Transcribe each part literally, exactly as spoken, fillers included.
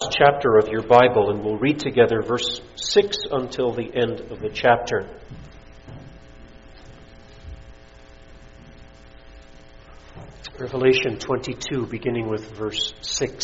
last chapter of your Bible, and we'll read together verse six until the end of the chapter. Revelation twenty-two, beginning with verse six.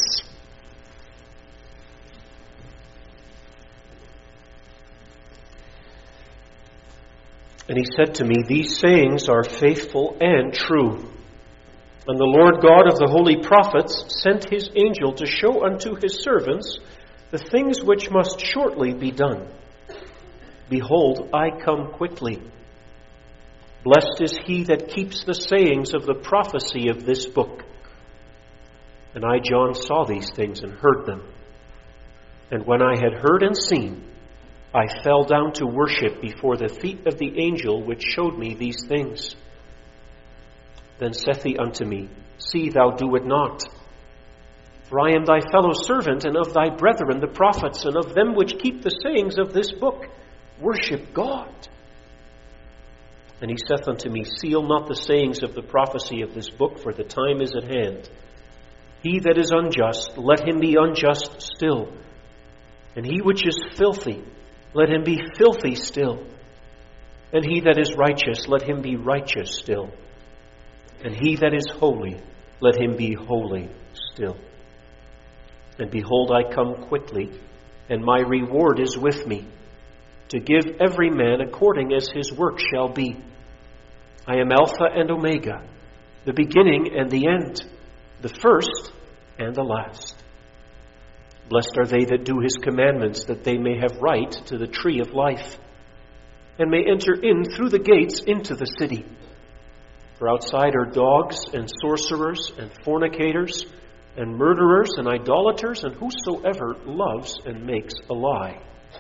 And he said to me, "These sayings are faithful and true. And the Lord God of the holy prophets sent his angel to show unto his servants the things which must shortly be done. Behold, I come quickly. Blessed is he that keeps the sayings of the prophecy of this book." And I, John, saw these things and heard them. And when I had heard and seen, I fell down to worship before the feet of the angel which showed me these things. Then saith he unto me, "See thou do it not. For I am thy fellow servant, and of thy brethren the prophets, and of them which keep the sayings of this book. Worship God." And he saith unto me, "Seal not the sayings of the prophecy of this book, for the time is at hand. He that is unjust, let him be unjust still. And he which is filthy, let him be filthy still. And he that is righteous, let him be righteous still. And he that is holy, let him be holy still. And behold, I come quickly, and my reward is with me, to give every man according as his work shall be. I am Alpha and Omega, the beginning and the end, the first and the last. Blessed are they that do his commandments, that they may have right to the tree of life, and may enter in through the gates into the city. For outside are dogs and sorcerers and fornicators and murderers and idolaters and whosoever loves and makes a lie.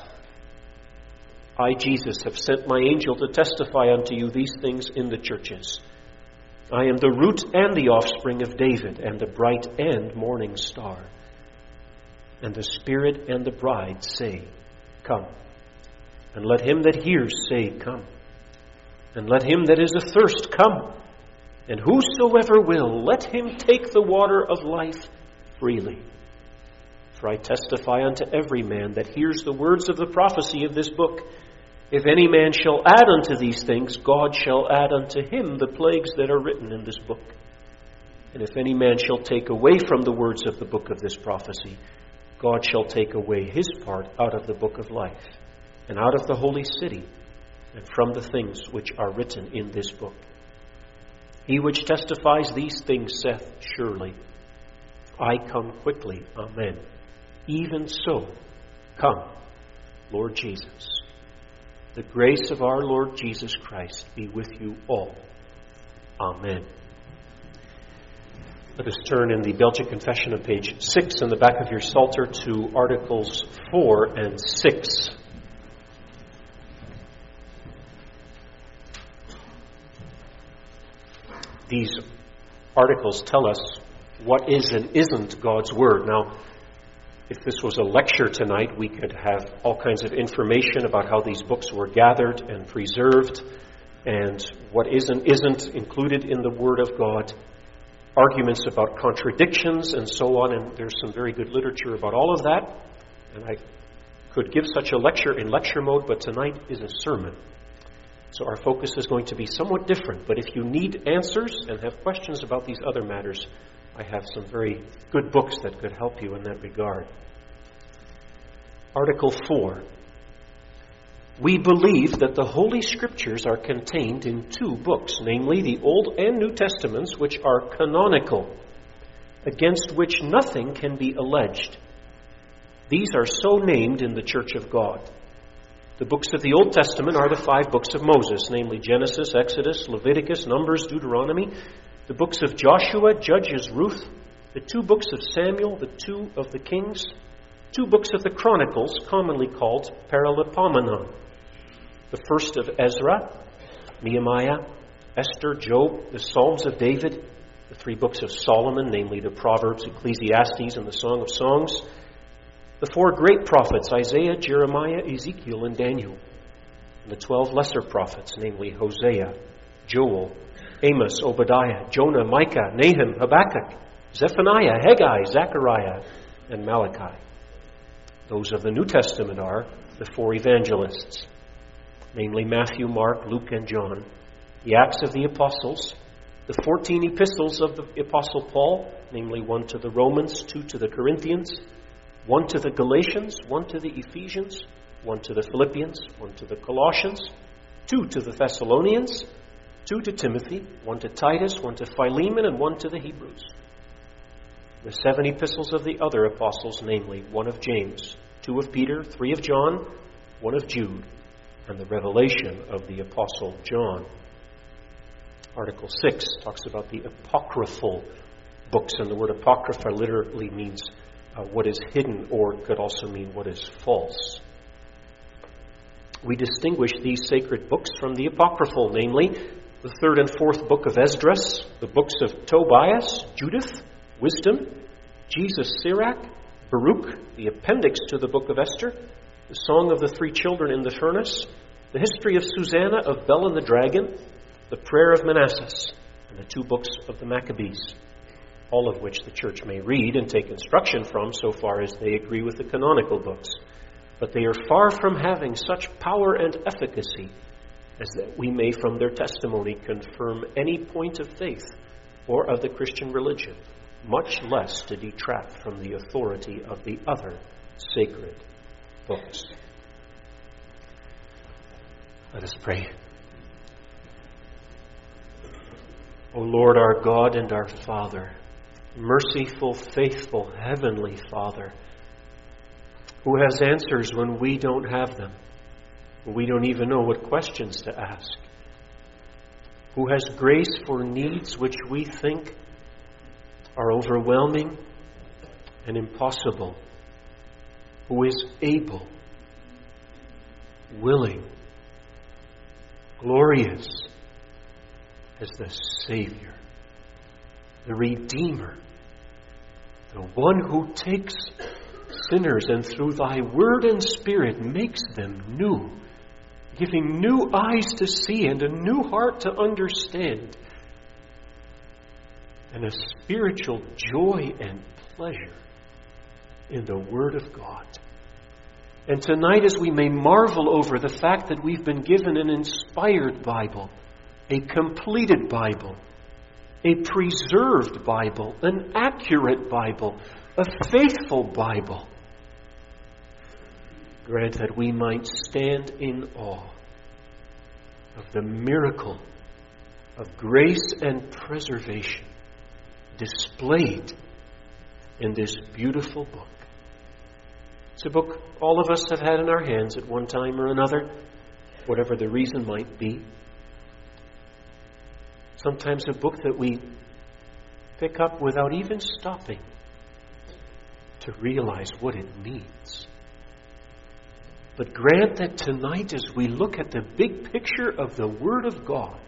I, Jesus, have sent my angel to testify unto you these things in the churches. I am the root and the offspring of David, and the bright and morning star. And the Spirit and the bride say, Come. And let him that hears say, Come. And let him that is athirst come. And whosoever will, let him take the water of life freely. For I testify unto every man that hears the words of the prophecy of this book, if any man shall add unto these things, God shall add unto him the plagues that are written in this book. And if any man shall take away from the words of the book of this prophecy, God shall take away his part out of the book of life, and out of the holy city, and from the things which are written in this book. He which testifies these things saith, Surely, I come quickly. Amen. Even so, come, Lord Jesus. The grace of our Lord Jesus Christ be with you all. Amen. Let us turn in the Belgian Confession on page six in the back of your Psalter to Articles four and six. These articles tell us what is and isn't God's Word. Now, if this was a lecture tonight, we could have all kinds of information about how these books were gathered and preserved and what is and isn't included in the Word of God, arguments about contradictions and so on, and there's some very good literature about all of that. And I could give such a lecture in lecture mode, but tonight is a sermon. So our focus is going to be somewhat different, but if you need answers and have questions about these other matters, I have some very good books that could help you in that regard. Article four. We believe that the Holy Scriptures are contained in two books, namely the Old and New Testaments, which are canonical, against which nothing can be alleged. These are so named in the Church of God. The books of the Old Testament are the five books of Moses, namely Genesis, Exodus, Leviticus, Numbers, Deuteronomy. The books of Joshua, Judges, Ruth. The two books of Samuel, the two of the Kings. Two books of the Chronicles, commonly called Paralipomenon. The first of Ezra, Nehemiah, Esther, Job, the Psalms of David. The three books of Solomon, namely the Proverbs, Ecclesiastes, and the Song of Songs. The four great prophets, Isaiah, Jeremiah, Ezekiel, and Daniel. And the twelve lesser prophets, namely Hosea, Joel, Amos, Obadiah, Jonah, Micah, Nahum, Habakkuk, Zephaniah, Haggai, Zechariah, and Malachi. Those of the New Testament are the four evangelists, namely Matthew, Mark, Luke, and John. The Acts of the Apostles, the fourteen epistles of the Apostle Paul, namely one to the Romans, two to the Corinthians, one to the Galatians, one to the Ephesians, one to the Philippians, one to the Colossians, two to the Thessalonians, two to Timothy, one to Titus, one to Philemon, and one to the Hebrews. The seven epistles of the other apostles, namely one of James, two of Peter, three of John, one of Jude, and the revelation of the Apostle John. Article six talks about the apocryphal books, and the word apocrypha literally means uh, what is hidden, or could also mean what is false. We distinguish these sacred books from the apocryphal, namely the third and fourth book of Esdras, the books of Tobias, Judith, Wisdom, Jesus, Sirach, Baruch, the appendix to the book of Esther, the Song of the Three Children in the Furnace, the history of Susanna, of Bel and the Dragon, the Prayer of Manasses, and the two books of the Maccabees, all of which the church may read and take instruction from so far as they agree with the canonical books. But they are far from having such power and efficacy as that we may from their testimony confirm any point of faith or of the Christian religion, much less to detract from the authority of the other sacred books. Let us pray. O Lord, our God and our Father, merciful, faithful, heavenly Father, who has answers when we don't have them, when we don't even know what questions to ask, who has grace for needs which we think are overwhelming and impossible, who is able, willing, glorious as the Savior, the Redeemer, the one who takes sinners and through thy word and spirit makes them new, giving new eyes to see and a new heart to understand, and a spiritual joy and pleasure in the Word of God. And tonight, as we may marvel over the fact that we've been given an inspired Bible, a completed Bible, a preserved Bible, an accurate Bible, a faithful Bible, grant that we might stand in awe of the miracle of grace and preservation displayed in this beautiful book. It's a book all of us have had in our hands at one time or another, whatever the reason might be. Sometimes a book that we pick up without even stopping to realize what it means. But grant that tonight, as we look at the big picture of the Word of God,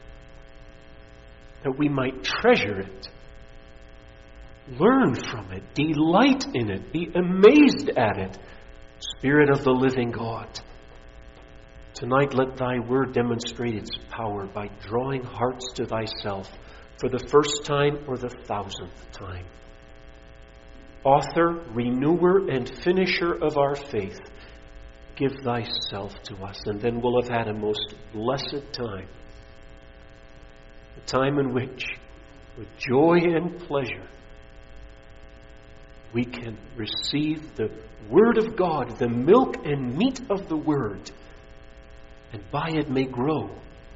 that we might treasure it, learn from it, delight in it, be amazed at it. Spirit of the living God, tonight let thy word demonstrate its power by drawing hearts to thyself for the first time or the thousandth time. Author, renewer, and finisher of our faith, give thyself to us, and then we'll have had a most blessed time. A time in which, with joy and pleasure, we can receive the Word of God, the milk and meat of the Word, and by it may grow.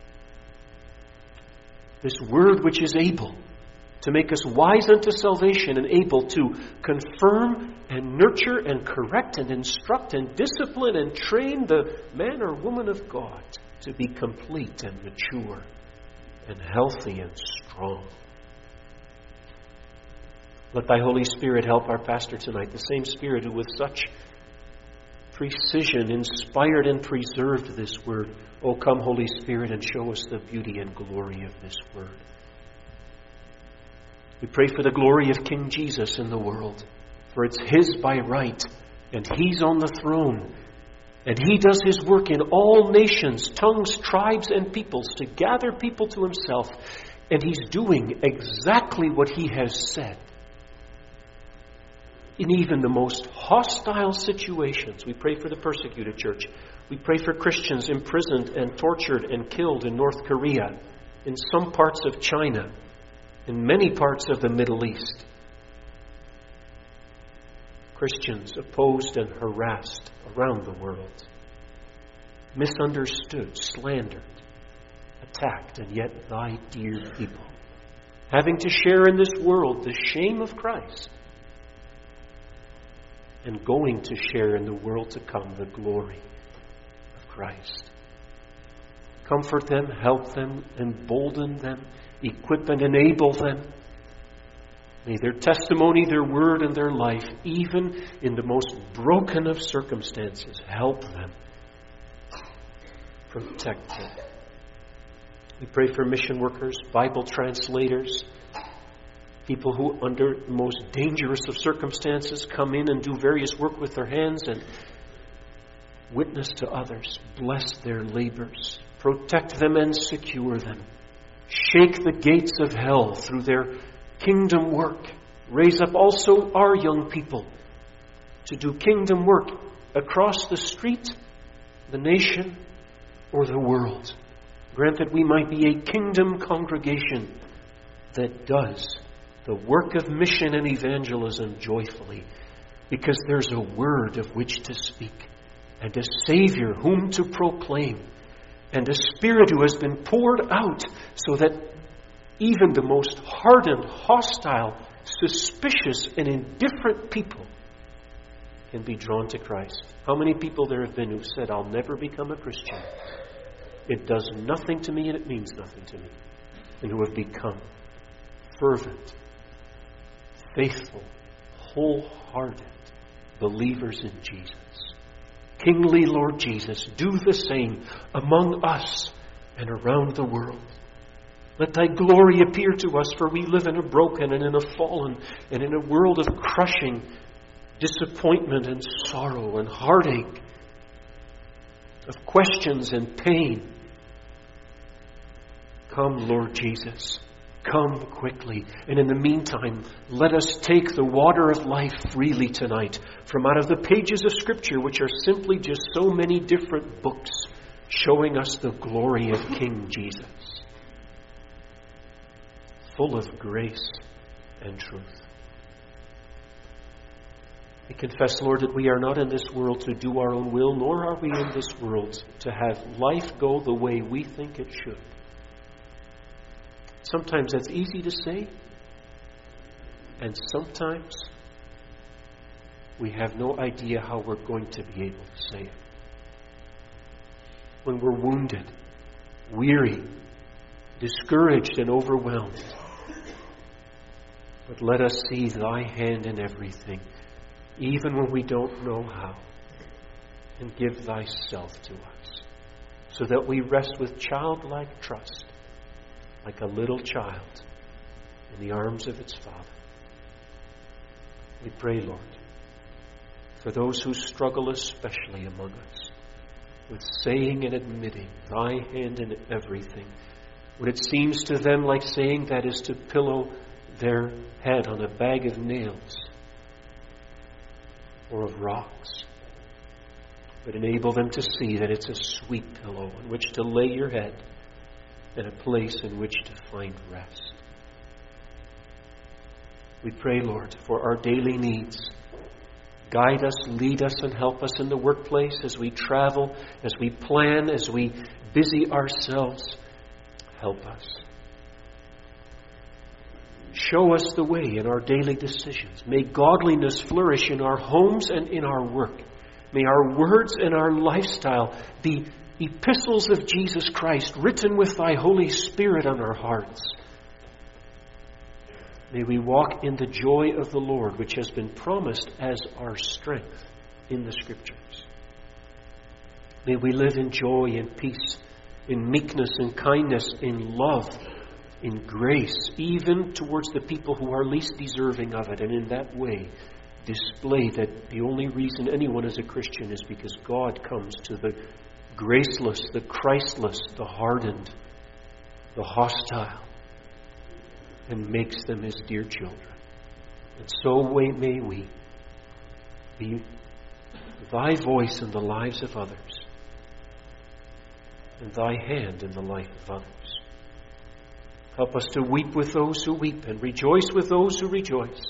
This Word which is able to make us wise unto salvation and able to confirm and nurture and correct and instruct and discipline and train the man or woman of God to be complete and mature and healthy and strong. Let thy Holy Spirit help our pastor tonight, the same Spirit who with such precision inspired and preserved this word. Oh, come, Holy Spirit, and show us the beauty and glory of this word. We pray for the glory of King Jesus in the world, for it's His by right, and He's on the throne, and He does His work in all nations, tongues, tribes, and peoples to gather people to Himself, and He's doing exactly what He has said. in even the most hostile situations. We pray for the persecuted church. We pray for Christians imprisoned and tortured and killed in North Korea, in some parts of China, in many parts of the Middle East. Christians opposed and harassed around the world, misunderstood, slandered, attacked, and yet thy dear people, having to share in this world the shame of Christ, and going to share in the world to come the glory of Christ. Comfort them, help them, embolden them, equip and enable them. May their testimony, their word, and their life, even in the most broken of circumstances, help them, protect them. We pray for mission workers, Bible translators, people who under the most dangerous of circumstances come in and do various work with their hands and witness to others. Bless their labors. Protect them and secure them. Shake the gates of hell through their kingdom work. Raise up also our young people to do kingdom work across the street, the nation, or the world. Grant that we might be a kingdom congregation that does the work of mission and evangelism joyfully, because there's a word of which to speak, and a Savior whom to proclaim, and a Spirit who has been poured out so that even the most hardened, hostile, suspicious, and indifferent people can be drawn to Christ. How many people there have been who said, I'll never become a Christian. It does nothing to me and it means nothing to me. And who have become fervent, faithful, wholehearted believers in Jesus. Kingly Lord Jesus, do the same among us and around the world. Let thy glory appear to us, for we live in a broken and in a fallen and in a world of crushing disappointment and sorrow and heartache, of questions and pain. Come, Lord Jesus. Come quickly. And in the meantime, let us take the water of life freely tonight from out of the pages of Scripture, which are simply just so many different books showing us the glory of King Jesus, full of grace and truth. We confess, Lord, that we are not in this world to do our own will, nor are we in this world to have life go the way we think it should. Sometimes that's easy to say, and sometimes we have no idea how we're going to be able to say it. When we're wounded, weary, discouraged, and overwhelmed. But let us see thy hand in everything, even when we don't know how, and give thyself to us, so that we rest with childlike trust, like a little child in the arms of its father. We pray, Lord, for those who struggle especially among us with saying and admitting thy hand in everything, when it seems to them like saying that is to pillow their head on a bag of nails or of rocks. But enable them to see that it's a sweet pillow on which to lay your head and a place in which to find rest. We pray, Lord, for our daily needs. Guide us, lead us, and help us in the workplace as we travel, as we plan, as we busy ourselves. Help us. Show us the way in our daily decisions. May godliness flourish in our homes and in our work. May our words and our lifestyle be epistles of Jesus Christ, written with thy Holy Spirit on our hearts. May we walk in the joy of the Lord, which has been promised as our strength in the Scriptures. May we live in joy and peace, in meekness and kindness, in love, in grace, even towards the people who are least deserving of it, and in that way display that the only reason anyone is a Christian is because God comes to the graceless, the Christless, the hardened, the hostile, and makes them his dear children. And so may we, be thy voice in the lives of others, and thy hand in the life of others. Help us to weep with those who weep and rejoice with those who rejoice.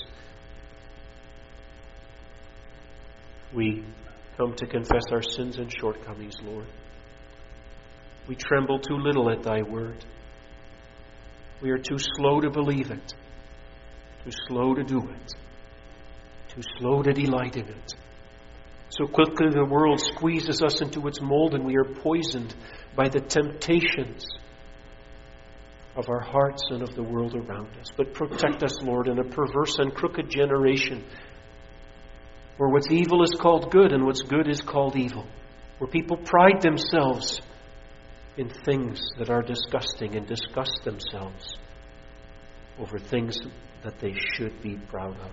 We come to confess our sins and shortcomings, Lord. We tremble too little at thy word. We are too slow to believe it, too slow to do it, too slow to delight in it. So quickly the world squeezes us into its mold, and we are poisoned by the temptations of our hearts and of the world around us. But protect us, Lord, in a perverse and crooked generation where what's evil is called good and what's good is called evil, where people pride themselves in things that are disgusting and disgust themselves over things that they should be proud of.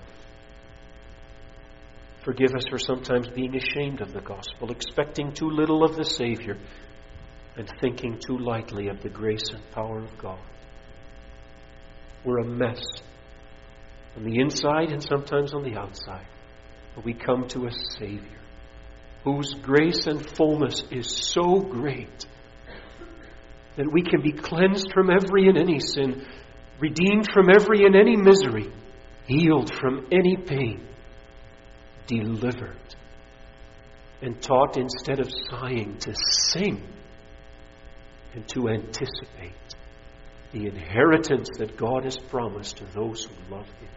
Forgive us for sometimes being ashamed of the gospel, expecting too little of the Savior, and thinking too lightly of the grace and power of God. We're a mess on the inside and sometimes on the outside. But we come to a Savior whose grace and fullness is so great that we can be cleansed from every and any sin, redeemed from every and any misery, healed from any pain, delivered, and taught instead of sighing to sing and to anticipate the inheritance that God has promised to those who love Him.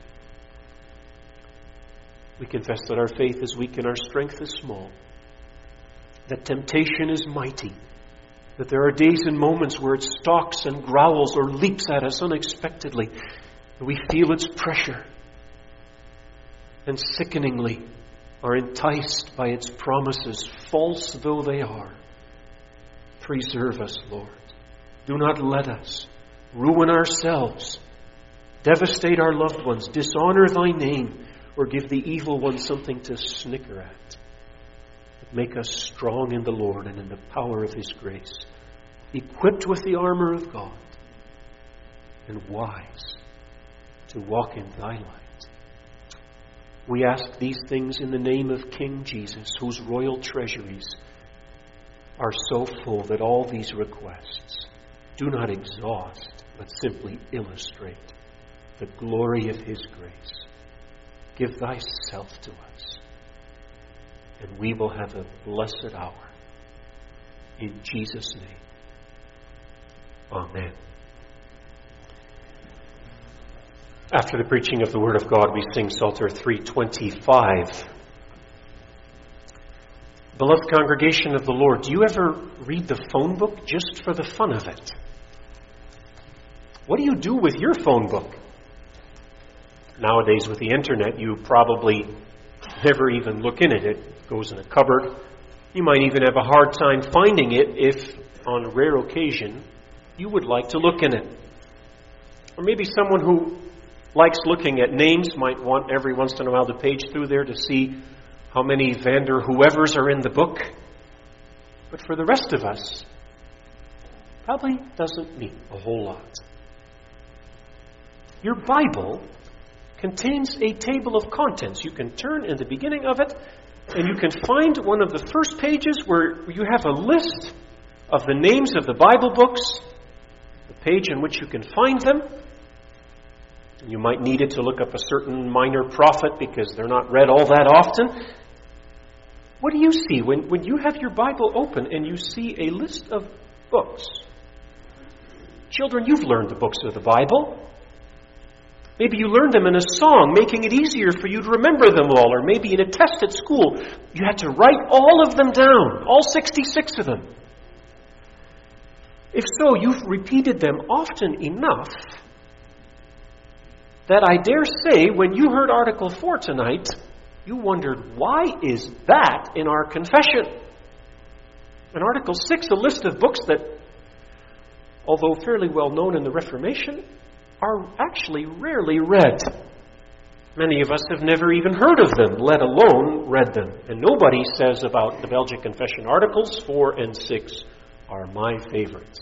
We confess that our faith is weak and our strength is small, that temptation is mighty, that there are days and moments where it stalks and growls or leaps at us unexpectedly, and we feel its pressure, and sickeningly are enticed by its promises, false though they are. Preserve us, Lord. Do not let us ruin ourselves, devastate our loved ones, dishonor thy name, or give the evil one something to snicker at. But make us strong in the Lord and in the power of His grace, equipped with the armor of God, and wise to walk in thy light. We ask these things in the name of King Jesus, whose royal treasuries are so full that all these requests do not exhaust, but simply illustrate the glory of His grace. Give thyself to us, and we will have a blessed hour. In Jesus' name, amen. After the preaching of the Word of God, we sing Psalter three twenty-five. Beloved congregation of the Lord, do you ever read the phone book just for the fun of it? What do you do with your phone book? Nowadays, with the internet, you probably never even look in it. It goes in a cupboard. You might even have a hard time finding it if, on a rare occasion, you would like to look in it. Or maybe someone who likes looking at names might want every once in a while to page through there to see how many Vander whoever's are in the book. But for the rest of us, probably doesn't mean a whole lot. Your Bible contains a table of contents. You can turn in the beginning of it, and you can find one of the first pages where you have a list of the names of the Bible books, the page in which you can find them. You might need it to look up a certain minor prophet because they're not read all that often. What do you see when, when you have your Bible open and you see a list of books? Children, you've learned the books of the Bible. Maybe you learned them in a song, making it easier for you to remember them all. Or maybe in a test at school, you had to write all of them down, all sixty-six of them. If so, you've repeated them often enough that I dare say when you heard Article four tonight, you wondered, why is that in our confession? In Article six, a list of books that, although fairly well known in the Reformation, are actually rarely read. Many of us have never even heard of them, let alone read them. And nobody says about the Belgic Confession, Articles four and six are my favorites.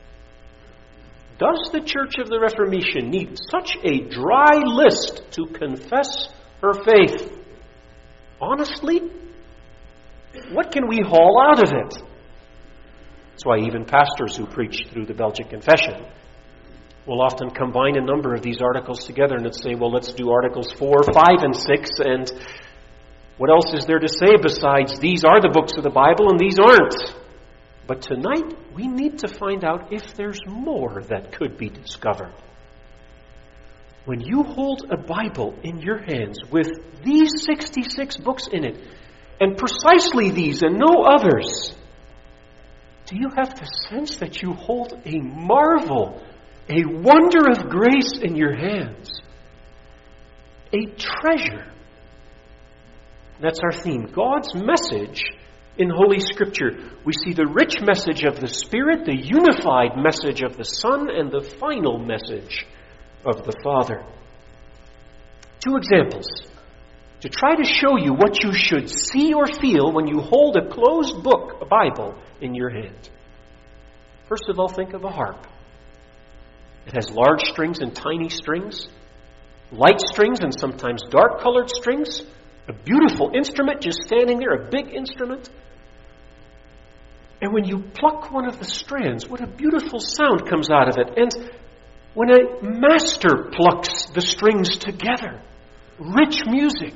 Does the Church of the Reformation need such a dry list to confess her faith? honestly, what can we haul out of it? That's why even pastors who preach through the Belgic Confession will often combine a number of these articles together and say, well, let's do articles four, five, and six, and what else is there to say besides these are the books of the Bible and these aren't? But tonight, we need to find out if there's more that could be discovered. When you hold a Bible in your hands with these sixty-six books in it, and precisely these and no others, do you have the sense that you hold a marvel, a wonder of grace in your hands? A treasure. That's our theme. God's message in Holy Scripture. We see the rich message of the Spirit, the unified message of the Son, and the final message of the Father. Two examples to try to show you what you should see or feel when you hold a closed book, a Bible, in your hand. First of all, think of a harp. It has large strings and tiny strings, light strings and sometimes dark-colored strings, a beautiful instrument just standing there, a big instrument. And when you pluck one of the strands, what a beautiful sound comes out of it. And when a master plucks the strings together, rich music.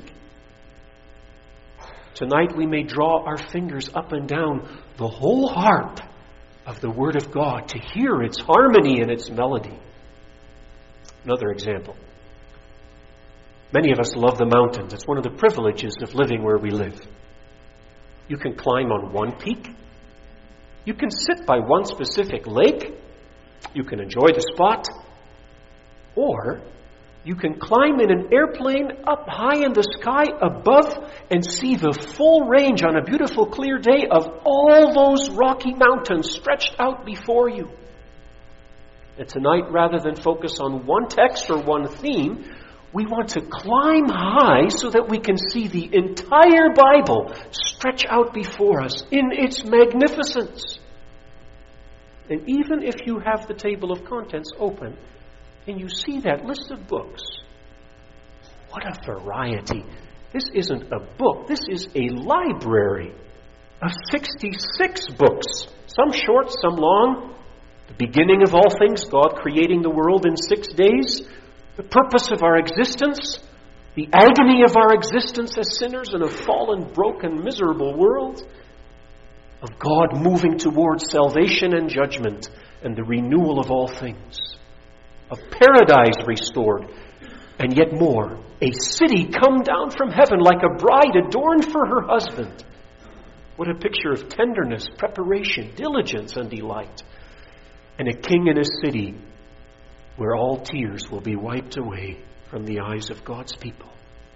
Tonight we may draw our fingers up and down the whole harp of the Word of God to hear its harmony and its melody. Another example. Many of us love the mountains. It's one of the privileges of living where we live. You can climb on one peak. You can sit by one specific lake. You can enjoy the spot. Or you can climb in an airplane up high in the sky above and see the full range on a beautiful clear day of all those rocky mountains stretched out before you. And tonight, rather than focus on one text or one theme, we want to climb high so that we can see the entire Bible stretch out before us in its magnificence. And even if you have the table of contents open and you see that list of books, what a variety. This isn't a book. This is a library of sixty-six books. Some short, some long. The beginning of all things, God creating the world in six days. The purpose of our existence. The agony of our existence as sinners in a fallen, broken, miserable world. Of God moving towards salvation and judgment and the renewal of all things. Of paradise restored. And yet more, a city come down from heaven like a bride adorned for her husband. What a picture of tenderness, preparation, diligence, and delight. And a king in a city where all tears will be wiped away from the eyes of God's people.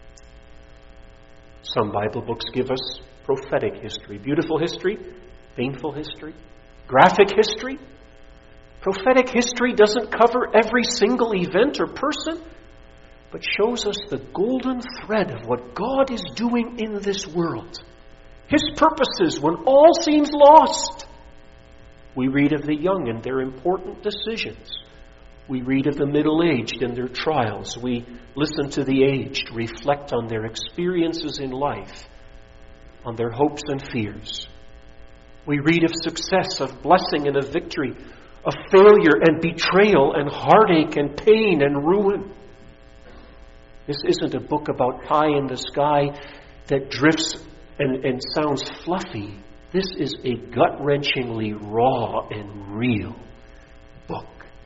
Some Bible books give us prophetic history, beautiful history, painful history, graphic history. Prophetic history doesn't cover every single event or person, but shows us the golden thread of what God is doing in this world. His purposes when all seems lost. We read of the young and their important decisions. We read of the middle-aged and their trials. We listen to the aged reflect on their experiences in life, on their hopes and fears. We read of success, of blessing and of victory, of failure and betrayal and heartache and pain and ruin. This isn't a book about pie in the sky that drifts and, and sounds fluffy. This is a gut-wrenchingly raw and real book.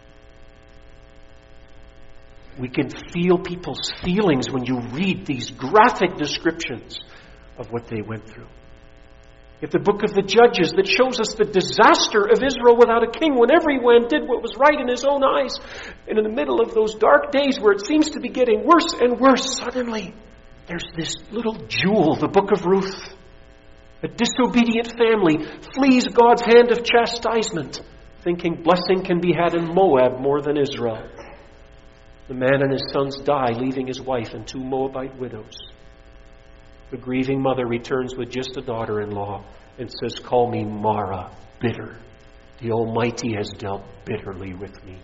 We can feel people's feelings when you read these graphic descriptions of what they went through. If the book of the Judges that shows us the disaster of Israel without a king when everyone did what was right in his own eyes, and in the middle of those dark days where it seems to be getting worse and worse, suddenly there's this little jewel, the book of Ruth. A disobedient family flees God's hand of chastisement, thinking blessing can be had in Moab more than Israel. The man and his sons die, leaving his wife and two Moabite widows. The grieving mother returns with just a daughter-in-law and says, "Call me Mara, bitter. The Almighty has dealt bitterly with me."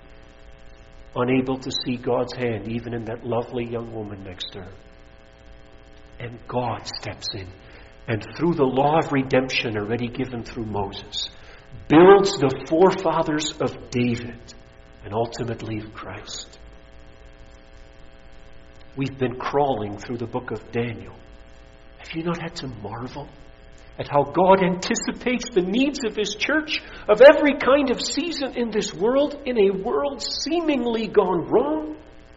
Unable to see God's hand even in that lovely young woman next to her. And God steps in, and through the law of redemption already given through Moses, builds the forefathers of David and ultimately of Christ. We've been crawling through the book of Daniel. Have you not had to marvel at how God anticipates the needs of His church of every kind of season in this world, in a world seemingly gone wrong?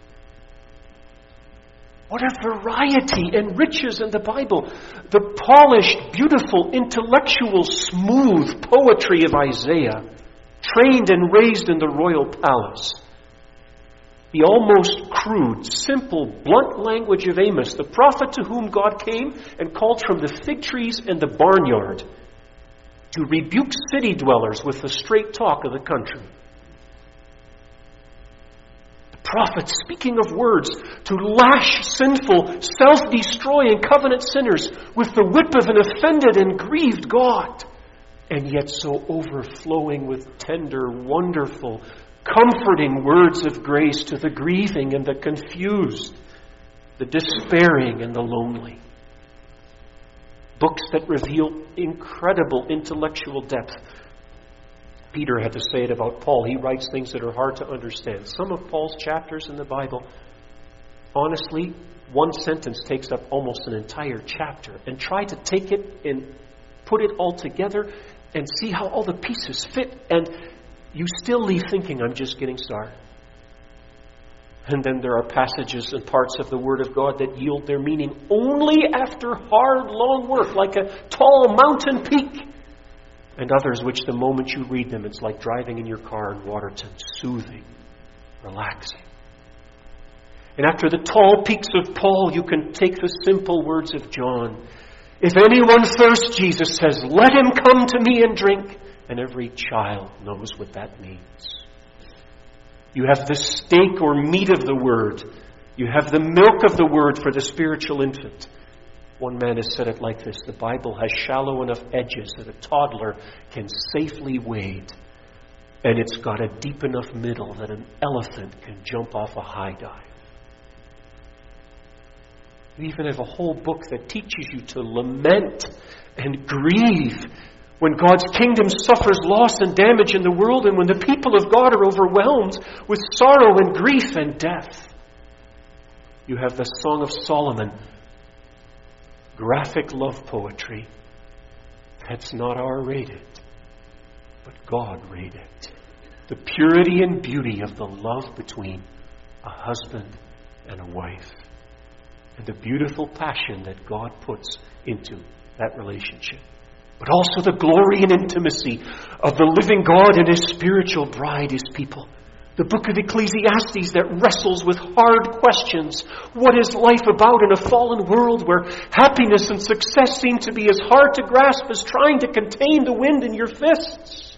What a variety and riches in the Bible. The polished, beautiful, intellectual, smooth poetry of Isaiah, trained and raised in the royal palace. The almost crude, simple, blunt language of Amos, the prophet to whom God came and called from the fig trees and the barnyard to rebuke city dwellers with the straight talk of the country. Prophet speaking of words to lash sinful, self-destroying covenant sinners with the whip of an offended and grieved God, and yet so overflowing with tender, wonderful, comforting words of grace to the grieving and the confused, the despairing and the lonely. Books that reveal incredible intellectual depth. Peter had to say it about Paul. He writes things that are hard to understand. Some of Paul's chapters in the Bible, honestly, one sentence takes up almost an entire chapter. And try to take it and put it all together and see how all the pieces fit. And you still leave thinking, I'm just getting started. And then there are passages and parts of the Word of God that yield their meaning only after hard, long work, like a tall mountain peak. And others which the moment you read them, it's like driving in your car in Waterton, soothing, relaxing. And after the tall peaks of Paul, you can take the simple words of John. If anyone thirsts, Jesus says, let him come to me and drink. And every child knows what that means. You have the steak or meat of the Word. You have the milk of the Word for the spiritual infant. One man has said it like this: the Bible has shallow enough edges that a toddler can safely wade, and it's got a deep enough middle that an elephant can jump off a high dive. You even have a whole book that teaches you to lament and grieve when God's kingdom suffers loss and damage in the world, and when the people of God are overwhelmed with sorrow and grief and death. You have the Song of Solomon, graphic love poetry that's not R-rated, but God-rated. The purity and beauty of the love between a husband and a wife, and the beautiful passion that God puts into that relationship. But also the glory and intimacy of the living God and His spiritual bride, His people. The book of Ecclesiastes that wrestles with hard questions. What is life about in a fallen world where happiness and success seem to be as hard to grasp as trying to contain the wind in your fists?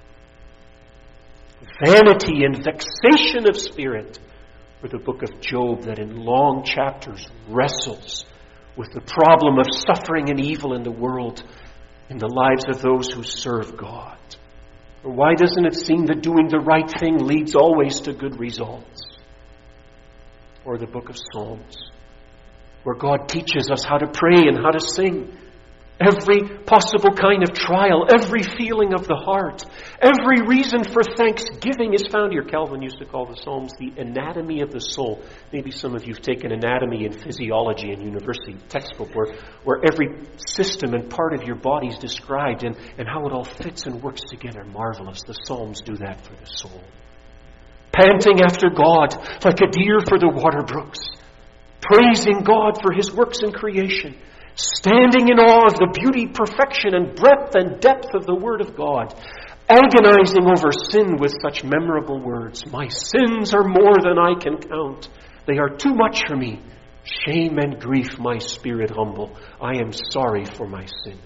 Vanity and vexation of spirit. Or the book of Job that in long chapters wrestles with the problem of suffering and evil in the world, in the lives of those who serve God. Or why doesn't it seem that doing the right thing leads always to good results? Or the book of Psalms, where God teaches us how to pray and how to sing. Every possible kind of trial, every feeling of the heart, every reason for thanksgiving is found here. Calvin used to call the Psalms the anatomy of the soul. Maybe some of you have taken anatomy and physiology in university textbook where, where every system and part of your body is described and, and how it all fits and works together. Marvelous. The Psalms do that for the soul. Panting after God like a deer for the water brooks. Praising God for His works in creation. Standing in awe of the beauty, perfection, and breadth and depth of the Word of God. Agonizing over sin with such memorable words. My sins are more than I can count. They are too much for me. Shame and grief my spirit humble. I am sorry for my sin.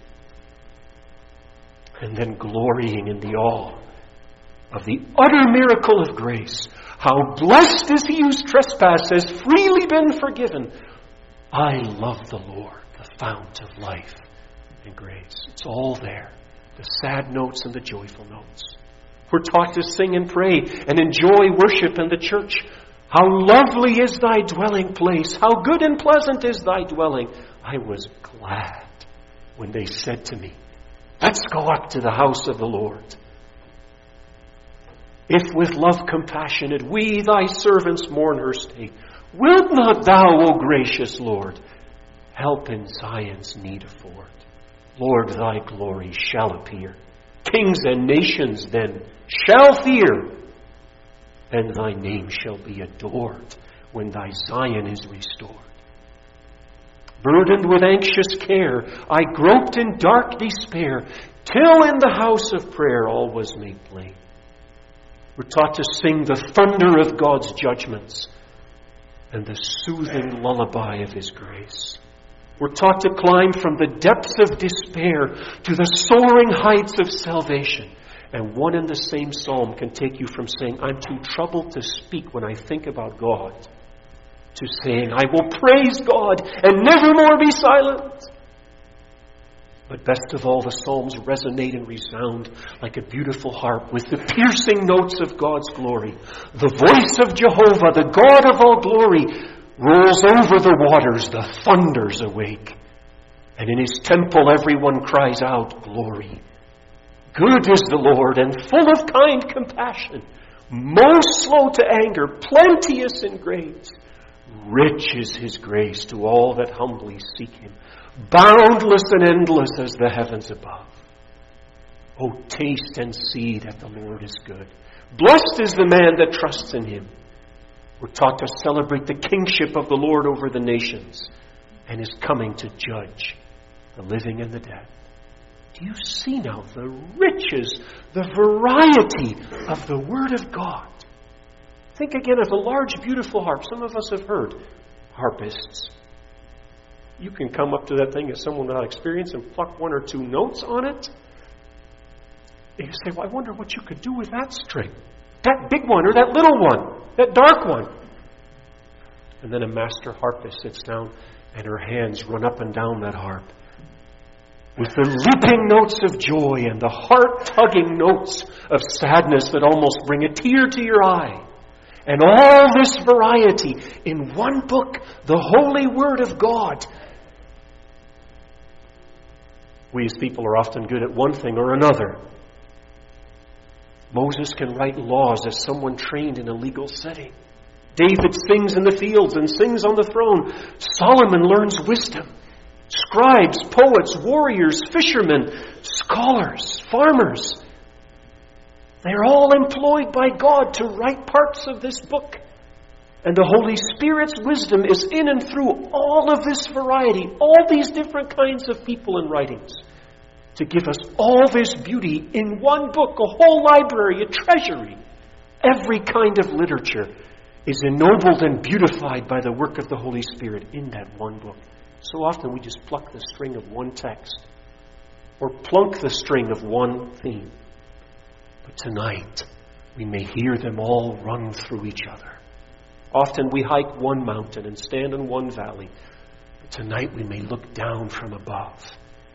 And then glorying in the awe of the utter miracle of grace. How blessed is he whose trespass has freely been forgiven. I love the Lord. The fount of life and grace. It's all there. The sad notes and the joyful notes. We're taught to sing and pray and enjoy worship in the church. How lovely is thy dwelling place. How good and pleasant is thy dwelling. I was glad when they said to me, let's go up to the house of the Lord. If with love compassionate we, thy servants, mourn her state, wilt not thou, O gracious Lord, help in Zion's need afford? Lord, thy glory shall appear. Kings and nations then shall fear, and thy name shall be adored when thy Zion is restored. Burdened with anxious care, I groped in dark despair, till in the house of prayer all was made plain. We're taught to sing the thunder of God's judgments and the soothing lullaby of His grace. We're taught to climb from the depths of despair to the soaring heights of salvation. And one and the same psalm can take you from saying, I'm too troubled to speak when I think about God, to saying, I will praise God and never more be silent. But best of all, the Psalms resonate and resound like a beautiful harp with the piercing notes of God's glory. The voice of Jehovah, the God of all glory, rolls over the waters, the thunders awake. And in His temple everyone cries out, glory. Good is the Lord and full of kind compassion, most slow to anger, plenteous in grace. Rich is His grace to all that humbly seek Him, boundless and endless as the heavens above. Oh, taste and see that the Lord is good. Blessed is the man that trusts in Him. We're taught to celebrate the kingship of the Lord over the nations and His coming to judge the living and the dead. Do you see now the riches, the variety of the Word of God? Think again of the large, beautiful harp. Some of us have heard harpists. You can come up to that thing as someone without experience and pluck one or two notes on it. And you say, well, I wonder what you could do with that string. That big one or that little one. That dark one. And then a master harpist sits down and her hands run up and down that harp with the leaping notes of joy and the heart-tugging notes of sadness that almost bring a tear to your eye. And all this variety in one book, the Holy Word of God. We as people are often good at one thing or another. Moses can write laws as someone trained in a legal setting. David sings in the fields and sings on the throne. Solomon learns wisdom. Scribes, poets, warriors, fishermen, scholars, farmers. They're all employed by God to write parts of this book. And the Holy Spirit's wisdom is in and through all of this variety, all these different kinds of people and writings, to give us all this beauty in one book, a whole library, a treasury. Every kind of literature is ennobled and beautified by the work of the Holy Spirit in that one book. So often we just pluck the string of one text or plunk the string of one theme. But tonight, we may hear them all run through each other. Often we hike one mountain and stand in one valley. But tonight we may look down from above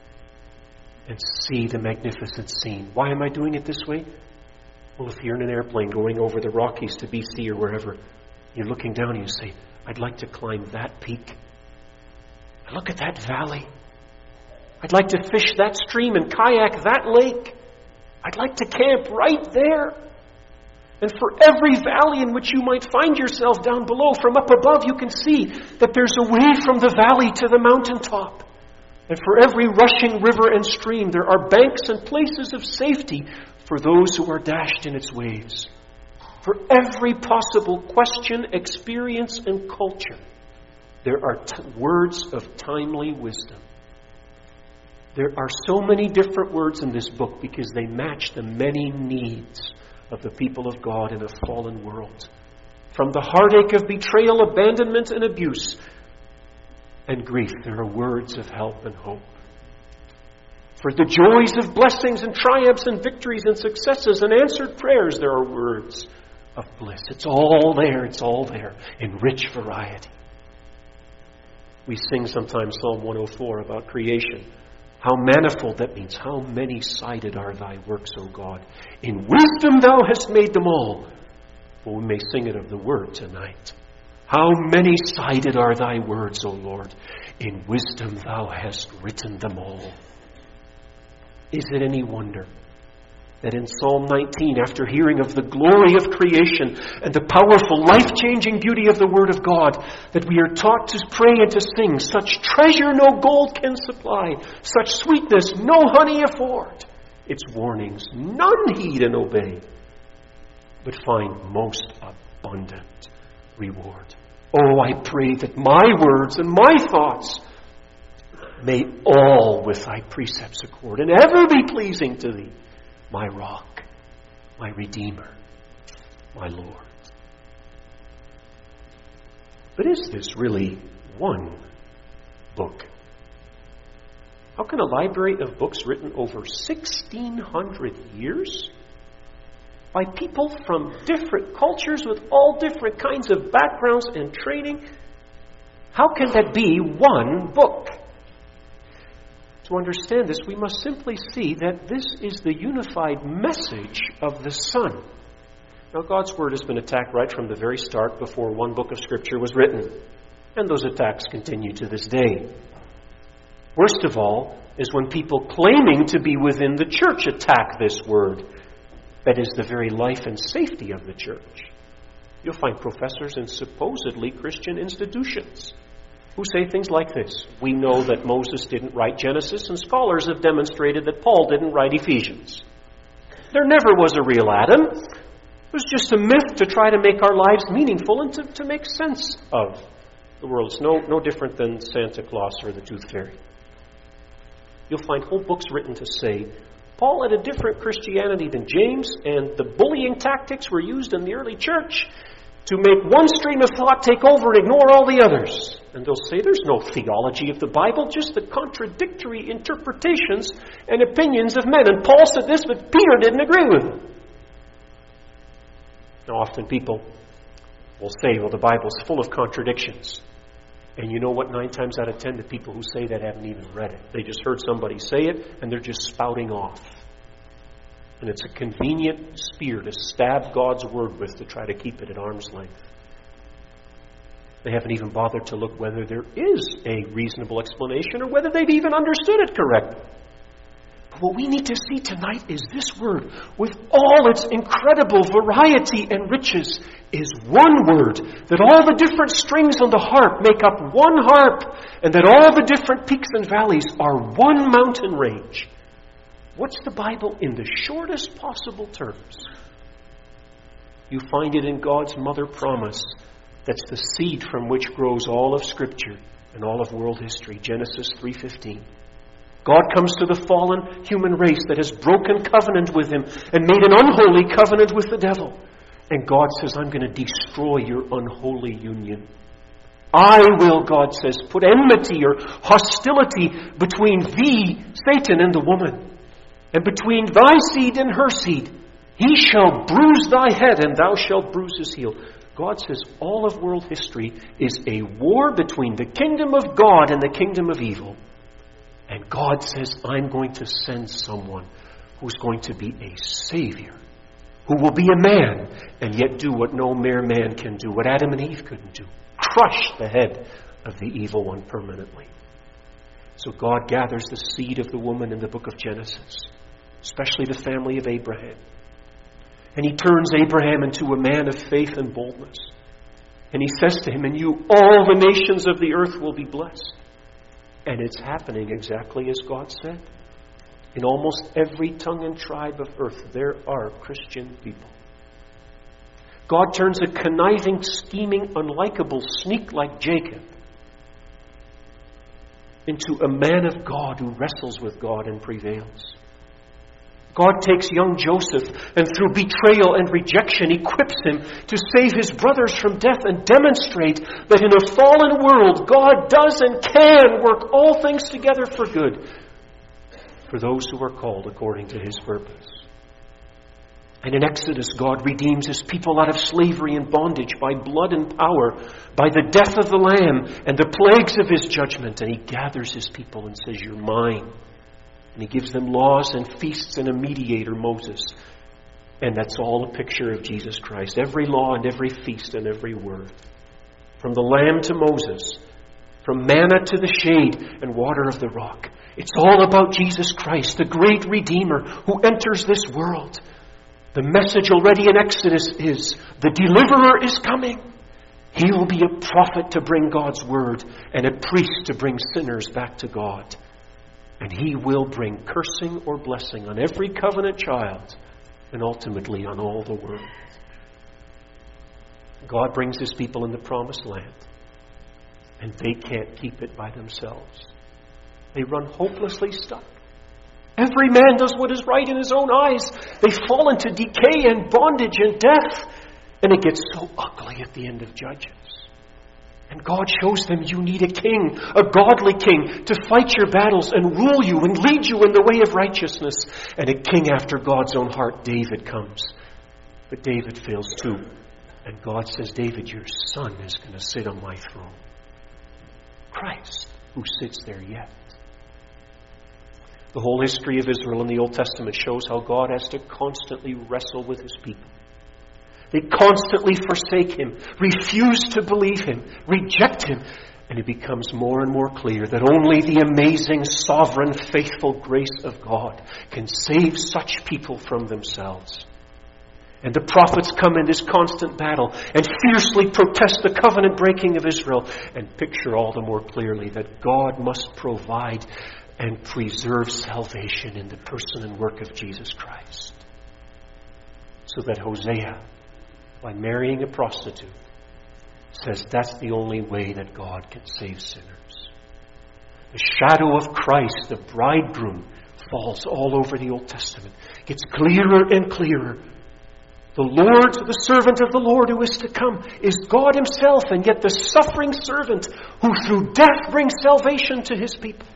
and see the magnificent scene. Why am I doing it this way? Well, if you're in an airplane going over the Rockies to B C or wherever, you're looking down and you say, I'd like to climb that peak. Look at that valley. I'd like to fish that stream and kayak that lake. I'd like to camp right there. And for every valley in which you might find yourself down below, from up above you can see that there's a way from the valley to the mountaintop. And for every rushing river and stream, there are banks and places of safety for those who are dashed in its waves. For every possible question, experience, and culture, there are t- words of timely wisdom. There are so many different words in this book because they match the many needs of the people of God in a fallen world. From the heartache of betrayal, abandonment, and abuse, and grief, there are words of help and hope. For the joys of blessings and triumphs and victories and successes and answered prayers, there are words of bliss. It's all there, it's all there in rich variety. We sing sometimes Psalm one oh four about creation. How manifold, that means how many-sided are thy works, O God. In wisdom thou hast made them all. Well, we may sing it of the word tonight. How many-sided are thy words, O Lord. In wisdom thou hast written them all. Is it any wonder that in Psalm nineteen, after hearing of the glory of creation and the powerful, life-changing beauty of the Word of God, that we are taught to pray and to sing, such treasure no gold can supply, such sweetness no honey afford. Its warnings none heed and obey, but find most abundant reward. Oh, I pray that my words and my thoughts may all with thy precepts accord, and ever be pleasing to thee, my rock, my Redeemer, my Lord. But is this really one book? How can a library of books written over sixteen hundred years by people from different cultures with all different kinds of backgrounds and training, how can that be one book? To understand this, we must simply see that this is the unified message of the Son. Now, God's Word has been attacked right from the very start before one book of Scripture was written. And those attacks continue to this day. Worst of all is when people claiming to be within the church attack this Word. That is the very life and safety of the church. You'll find professors in supposedly Christian institutions who say things like this: we know that Moses didn't write Genesis, and scholars have demonstrated that Paul didn't write Ephesians. There never was a real Adam. It was just a myth to try to make our lives meaningful and to, to make sense of the world. It's no, no different than Santa Claus or the Tooth Fairy. You'll find whole books written to say Paul had a different Christianity than James, and the bullying tactics were used in the early church to make one stream of thought take over and ignore all the others. And they'll say there's no theology of the Bible, just the contradictory interpretations and opinions of men. And Paul said this, but Peter didn't agree with him. Now, often people will say, well, the Bible's full of contradictions. And you know what? Nine times out of ten, the people who say that haven't even read it. They just heard somebody say it, and they're just spouting off. And it's a convenient spear to stab God's Word with to try to keep it at arm's length. They haven't even bothered to look whether there is a reasonable explanation or whether they've even understood it correctly. But what we need to see tonight is this Word, with all its incredible variety and riches, is one Word, that all the different strings on the harp make up one harp, and that all the different peaks and valleys are one mountain range. What's the Bible in the shortest possible terms? You find it in God's mother promise. That's the seed from which grows all of Scripture and all of world history. Genesis three fifteen. God comes to the fallen human race that has broken covenant with Him and made an unholy covenant with the devil. And God says, I'm going to destroy your unholy union. I will, God says, put enmity or hostility between thee, Satan, and the woman, and between thy seed and her seed. He shall bruise thy head, and thou shalt bruise his heel. God says all of world history is a war between the kingdom of God and the kingdom of evil. And God says, I'm going to send someone who's going to be a Savior, who will be a man, and yet do what no mere man can do, what Adam and Eve couldn't do. Crush the head of the evil one permanently. So God gathers the seed of the woman in the book of Genesis, especially the family of Abraham. And He turns Abraham into a man of faith and boldness. And He says to him, in you all the nations of the earth will be blessed. And it's happening exactly as God said. In almost every tongue and tribe of earth, there are Christian people. God turns a conniving, scheming, unlikable sneak like Jacob into a man of God who wrestles with God and prevails. God takes young Joseph and through betrayal and rejection equips him to save his brothers from death and demonstrate that in a fallen world God does and can work all things together for good for those who are called according to His purpose. And in Exodus, God redeems His people out of slavery and bondage by blood and power, by the death of the Lamb and the plagues of His judgment. And He gathers His people and says, you're mine. And He gives them laws and feasts and a mediator, Moses. And that's all a picture of Jesus Christ. Every law and every feast and every word. From the Lamb to Moses. From manna to the shade and water of the rock. It's all about Jesus Christ, the great Redeemer who enters this world. The message already in Exodus is, the deliverer is coming. He will be a prophet to bring God's word and a priest to bring sinners back to God. And he will bring cursing or blessing on every covenant child and ultimately on all the world. God brings his people in the promised land, and they can't keep it by themselves. They run hopelessly stuck. Every man does what is right in his own eyes. They fall into decay and bondage and death. And it gets so ugly at the end of Judges. And God shows them you need a king, a godly king, to fight your battles and rule you and lead you in the way of righteousness. And a king after God's own heart, David, comes. But David fails too. And God says, David, your son is going to sit on my throne. Christ, who sits there yet. The whole history of Israel in the Old Testament shows how God has to constantly wrestle with his people. They constantly forsake him, refuse to believe him, reject him. And it becomes more and more clear that only the amazing, sovereign, faithful grace of God can save such people from themselves. And the prophets come in this constant battle and fiercely protest the covenant breaking of Israel and picture all the more clearly that God must provide and preserve salvation in the person and work of Jesus Christ. So that Hosea, by marrying a prostitute, says that's the only way that God can save sinners. The shadow of Christ, the bridegroom, falls all over the Old Testament. It gets clearer and clearer. The Lord, the servant of the Lord who is to come, is God himself, and yet the suffering servant who through death brings salvation to his people.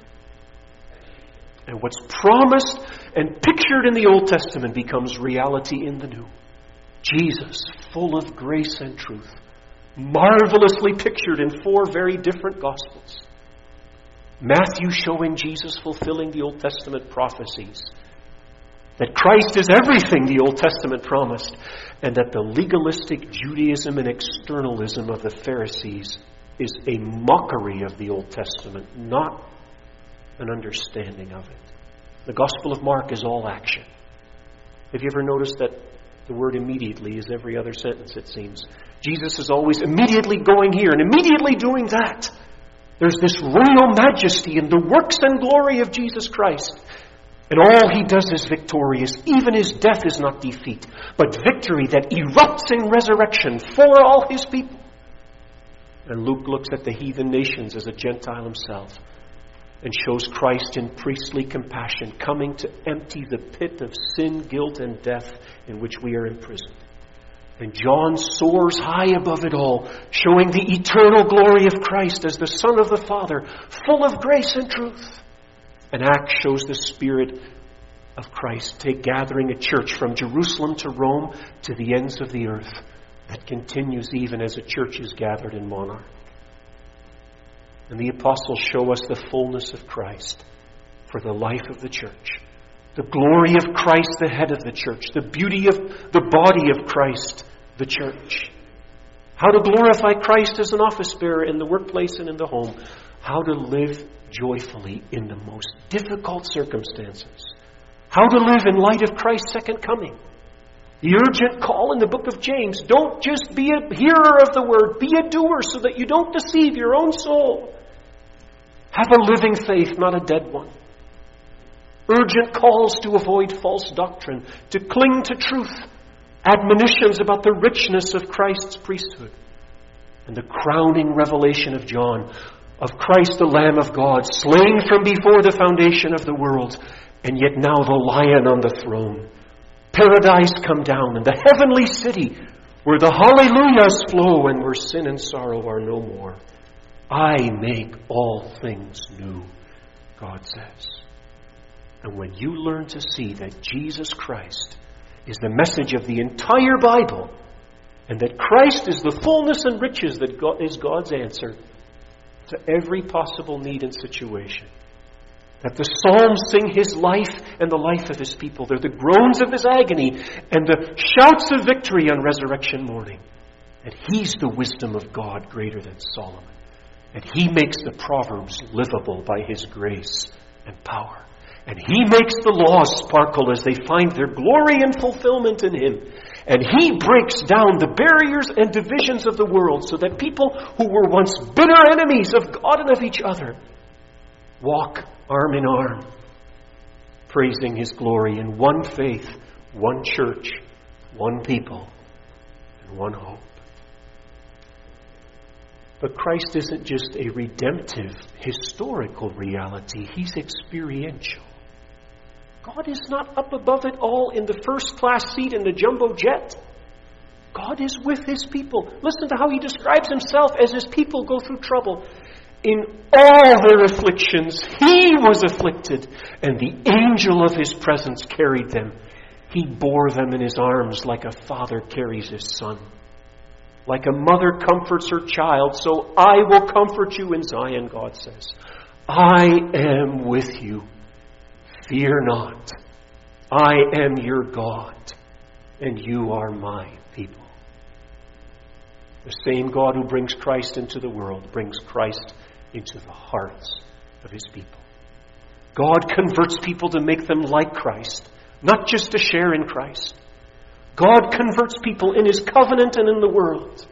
And what's promised and pictured in the Old Testament becomes reality in the New. Jesus, full of grace and truth, marvelously pictured in four very different Gospels. Matthew showing Jesus fulfilling the Old Testament prophecies. That Christ is everything the Old Testament promised. And that the legalistic Judaism and externalism of the Pharisees is a mockery of the Old Testament, not an understanding of it. The Gospel of Mark is all action. Have you ever noticed that the word immediately is every other sentence, it seems? Jesus is always immediately going here and immediately doing that. There's this royal majesty in the works and glory of Jesus Christ. And all he does is victorious. Even his death is not defeat, but victory that erupts in resurrection for all his people. And Luke looks at the heathen nations as a Gentile himself and shows Christ in priestly compassion, coming to empty the pit of sin, guilt, and death in which we are imprisoned. And John soars high above it all, showing the eternal glory of Christ as the Son of the Father, full of grace and truth. And Acts shows the Spirit of Christ take gathering a church from Jerusalem to Rome to the ends of the earth that continues even as a church is gathered in Monarch. And the apostles show us the fullness of Christ for the life of the church. The glory of Christ, the head of the church. The beauty of the body of Christ, the church. How to glorify Christ as an office bearer in the workplace and in the home. How to live joyfully in the most difficult circumstances. How to live in light of Christ's second coming. The urgent call in the book of James. Don't just be a hearer of the word. Be a doer so that you don't deceive your own soul. Have a living faith, not a dead one. Urgent calls to avoid false doctrine, to cling to truth. Admonitions about the richness of Christ's priesthood. And the crowning revelation of John, of Christ the Lamb of God, slain from before the foundation of the world, and yet now the Lion on the throne. Paradise come down, and the heavenly city, where the hallelujahs flow and where sin and sorrow are no more. I make all things new, God says. And when you learn to see that Jesus Christ is the message of the entire Bible, and that Christ is the fullness and riches that God is God's answer to every possible need and situation, that the Psalms sing his life and the life of his people. They're the groans of his agony and the shouts of victory on resurrection morning. And he's the wisdom of God greater than Solomon. And He makes the Proverbs livable by His grace and power. And He makes the laws sparkle as they find their glory and fulfillment in Him. And He breaks down the barriers and divisions of the world so that people who were once bitter enemies of God and of each other walk arm in arm, praising His glory in one faith, one church, one people, and one hope. But Christ isn't just a redemptive, historical reality. He's experiential. God is not up above it all in the first-class seat in the jumbo jet. God is with His people. Listen to how He describes Himself as His people go through trouble. In all their afflictions, He was afflicted, and the angel of His presence carried them. He bore them in His arms like a father carries his son. Like a mother comforts her child, so I will comfort you in Zion, God says. I am with you. Fear not. I am your God, and you are my people. The same God who brings Christ into the world brings Christ into the hearts of His people. God converts people to make them like Christ, not just to share in Christ. God converts people in His covenant and in the world.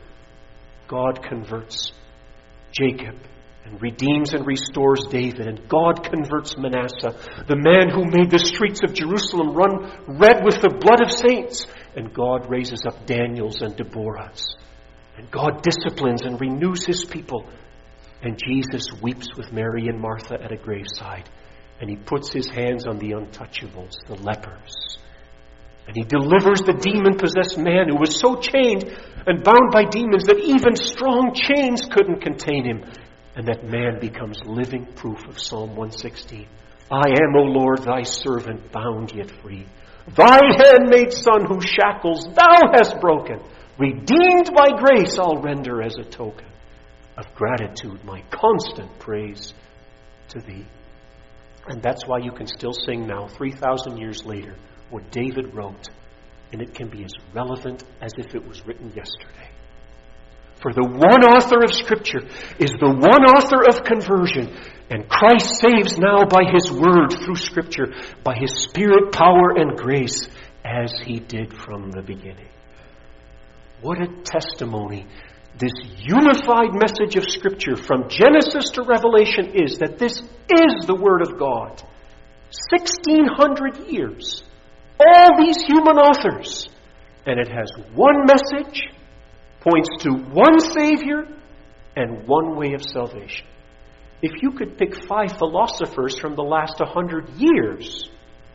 God converts Jacob and redeems and restores David. And God converts Manasseh, the man who made the streets of Jerusalem run red with the blood of saints. And God raises up Daniels and Deborahs. And God disciplines and renews His people. And Jesus weeps with Mary and Martha at a graveside. And He puts His hands on the untouchables, the lepers. And He delivers the demon-possessed man who was so chained and bound by demons that even strong chains couldn't contain him. And that man becomes living proof of Psalm one sixteen. I am, O Lord, thy servant, bound yet free. Thy handmaid son whose shackles thou hast broken. Redeemed by grace I'll render as a token of gratitude my constant praise to thee. And that's why you can still sing now, three thousand years later, what David wrote, and it can be as relevant as if it was written yesterday. For the one author of Scripture is the one author of conversion, and Christ saves now by His Word through Scripture, by His Spirit, power, and grace, as He did from the beginning. What a testimony this unified message of Scripture from Genesis to Revelation is, that this is the Word of God. sixteen hundred years. All these human authors. And it has one message, points to one Savior, and one way of salvation. If you could pick five philosophers from the last one hundred years,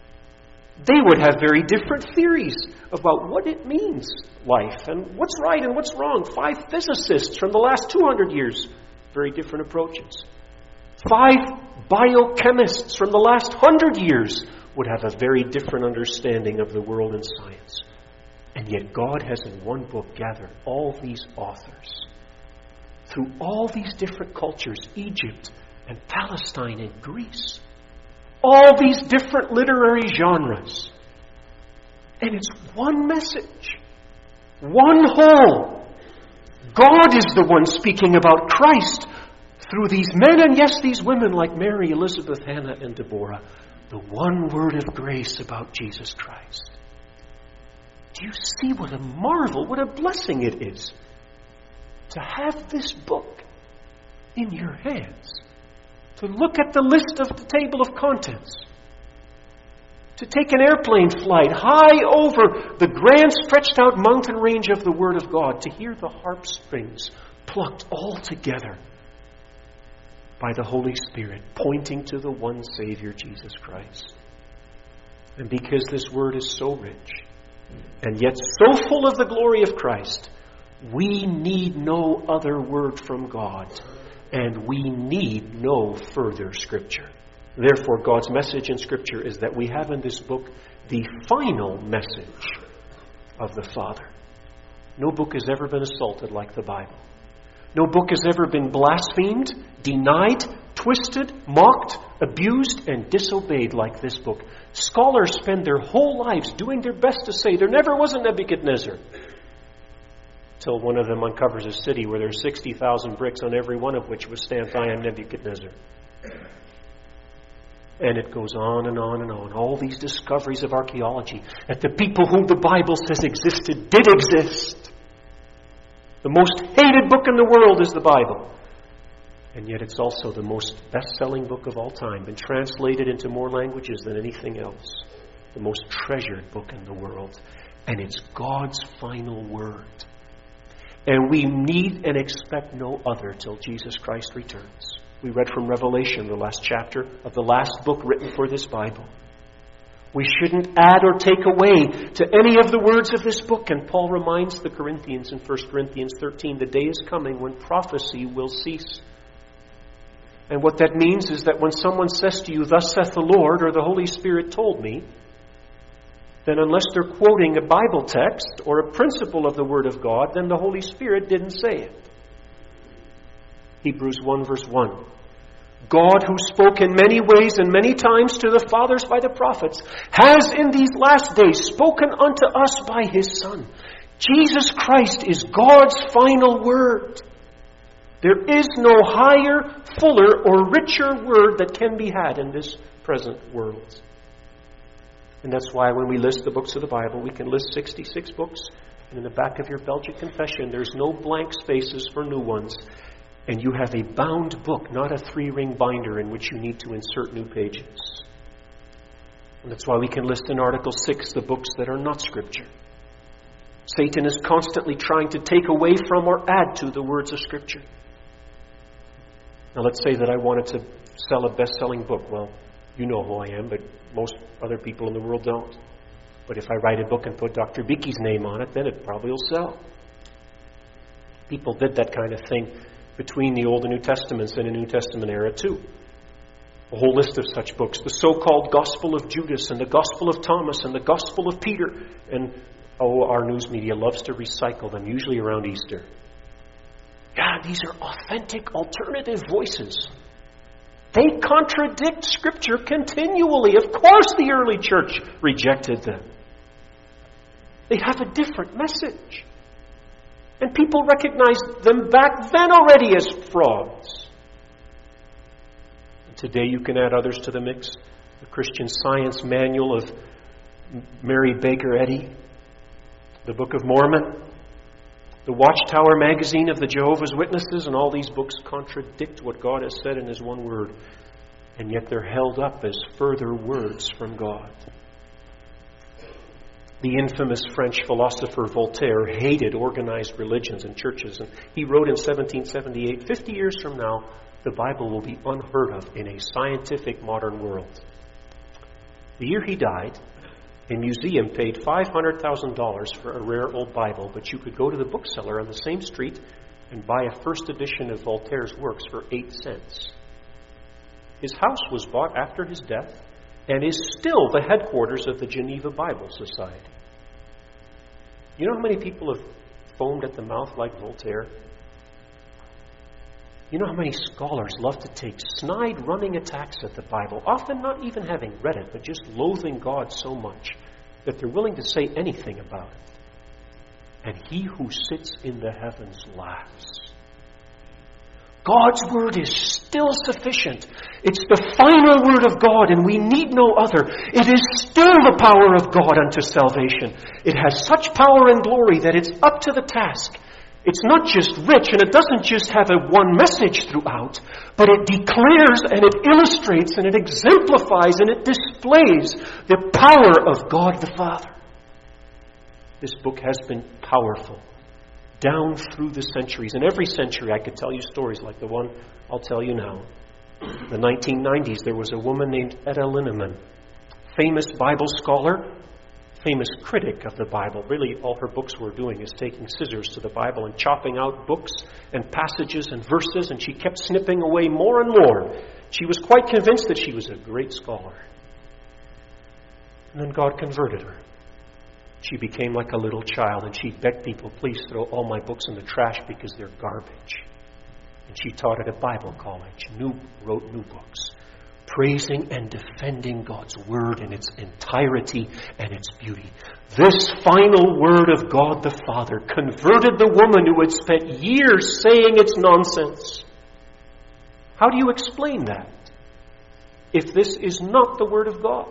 they would have very different theories about what it means, life, and what's right and what's wrong. Five physicists from the last two hundred years, very different approaches. Five biochemists from the last one hundred years would have a very different understanding of the world and science. And yet God has in one book gathered all these authors through all these different cultures, Egypt and Palestine and Greece. All these different literary genres. And it's one message. One whole. God is the one speaking about Christ through these men and yes, these women like Mary, Elizabeth, Hannah, and Deborah. The one word of grace about Jesus Christ. Do you see what a marvel, what a blessing it is to have this book in your hands? To look at the list of the table of contents. To take an airplane flight high over the grand stretched out mountain range of the Word of God. To hear the harp strings plucked all together by the Holy Spirit, pointing to the one Savior, Jesus Christ. And because this Word is so rich, and yet so full of the glory of Christ, we need no other word from God, and we need no further Scripture. Therefore, God's message in Scripture is that we have in this book the final message of the Father. No book has ever been assaulted like the Bible. No book has ever been blasphemed, denied, twisted, mocked, abused, and disobeyed like this book. Scholars spend their whole lives doing their best to say there never was a Nebuchadnezzar. till one of them uncovers a city where there's sixty thousand bricks on every one of which withstand I am Nebuchadnezzar. And it goes on and on and on. All these discoveries of archaeology that the people whom the Bible says existed did exist. The most hated book in the world is the Bible. And yet it's also the most best-selling book of all time, been translated into more languages than anything else. The most treasured book in the world. And it's God's final word. And we need and expect no other till Jesus Christ returns. We read from Revelation, the last chapter of the last book written for this Bible. We shouldn't add or take away to any of the words of this book. And Paul reminds the Corinthians in First Corinthians thirteen, the day is coming when prophecy will cease. And what that means is that when someone says to you, thus saith the Lord, or the Holy Spirit told me, then unless they're quoting a Bible text or a principle of the Word of God, then the Holy Spirit didn't say it. Hebrews one verse one. God, who spoke in many ways and many times to the fathers by the prophets, has in these last days spoken unto us by His Son. Jesus Christ is God's final word. There is no higher, fuller, or richer word that can be had in this present world. And that's why when we list the books of the Bible, we can list sixty-six books. And in the back of your Belgic confession, there's no blank spaces for new ones. And you have a bound book, not a three-ring binder in which you need to insert new pages. And that's why we can list in Article six the books that are not Scripture. Satan is constantly trying to take away from or add to the words of Scripture. Now let's say that I wanted to sell a best-selling book. Well, you know who I am, but most other people in the world don't. But if I write a book and put Doctor Beaky's name on it, then it probably will sell. People did that kind of thing between the Old and New Testaments in the New Testament era too. A whole list of such books. The so-called Gospel of Judas and the Gospel of Thomas and the Gospel of Peter. And oh, our news media loves to recycle them, usually around Easter. Yeah, these are authentic alternative voices. They contradict Scripture continually. Of course the early church rejected them. They have a different message. And people recognized them back then already as frauds. And today you can add others to the mix. The Christian Science Manual of Mary Baker Eddy, the Book of Mormon, the Watchtower magazine of the Jehovah's Witnesses, and all these books contradict what God has said in His one word. And yet they're held up as further words from God. The infamous French philosopher Voltaire hated organized religions and churches. And he wrote in seventeen seventy-eight, fifty years from now, the Bible will be unheard of in a scientific modern world. The year he died, a museum paid five hundred thousand dollars for a rare old Bible, but you could go to the bookseller on the same street and buy a first edition of Voltaire's works for eight cents. His house was bought after his death and is still the headquarters of the Geneva Bible Society. You know how many people have foamed at the mouth like Voltaire? You know how many scholars love to take snide running attacks at the Bible, often not even having read it, but just loathing God so much that they're willing to say anything about it. And he who sits in the heavens laughs. God's word is still sufficient. It's the final word of God, and we need no other. It is still the power of God unto salvation. It has such power and glory that it's up to the task. It's not just rich, and it doesn't just have a one message throughout, but it declares and it illustrates and it exemplifies and it displays the power of God the Father. This book has been powerful down through the centuries. In every century, I could tell you stories like the one I'll tell you now. In the nineteen nineties, there was a woman named Etta Linneman, famous Bible scholar, famous critic of the Bible. Really, all her books were doing is taking scissors to the Bible and chopping out books and passages and verses, and she kept snipping away more and more. She was quite convinced that she was a great scholar. And then God converted her. She became like a little child, and she begged people, please throw all my books in the trash because they're garbage. And she taught at a Bible college, new, wrote new books, praising and defending God's Word in its entirety and its beauty. This final Word of God the Father converted the woman who had spent years saying it's nonsense. How do you explain that if this is not the Word of God?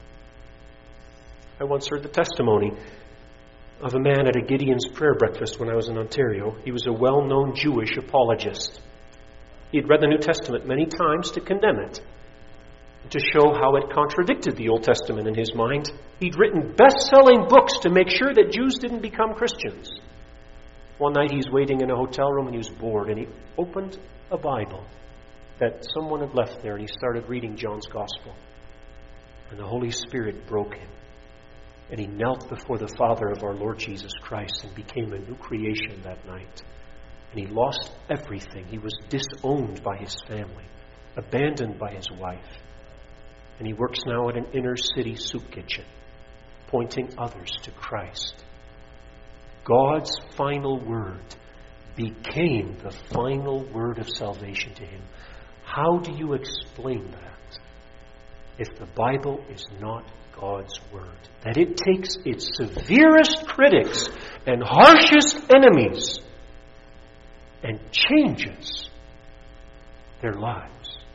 I once heard the testimony of a man at a Gideon's prayer breakfast when I was in Ontario. He was a well-known Jewish apologist. He had read the New Testament many times to condemn it, to show how it contradicted the Old Testament in his mind. He'd written best-selling books to make sure that Jews didn't become Christians. One night he's waiting in a hotel room and he was bored, and he opened a Bible that someone had left there, and he started reading John's Gospel. And the Holy Spirit broke him. And he knelt before the Father of our Lord Jesus Christ and became a new creation that night. And he lost everything. He was disowned by his family, abandoned by his wife. And he works now at an inner city soup kitchen, pointing others to Christ. God's final word became the final word of salvation to him. How do you explain that if the Bible is not God's Word? That it takes its severest critics and harshest enemies and changes their lives.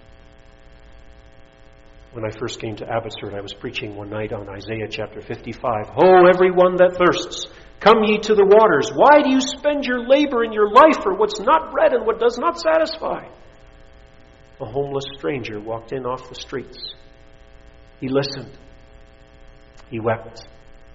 When I first came to Abbotsford, I was preaching one night on Isaiah chapter fifty-five. Ho, everyone that thirsts, come ye to the waters. Why do you spend your labor and your life for what's not bread and what does not satisfy? A homeless stranger walked in off the streets. He listened. He wept.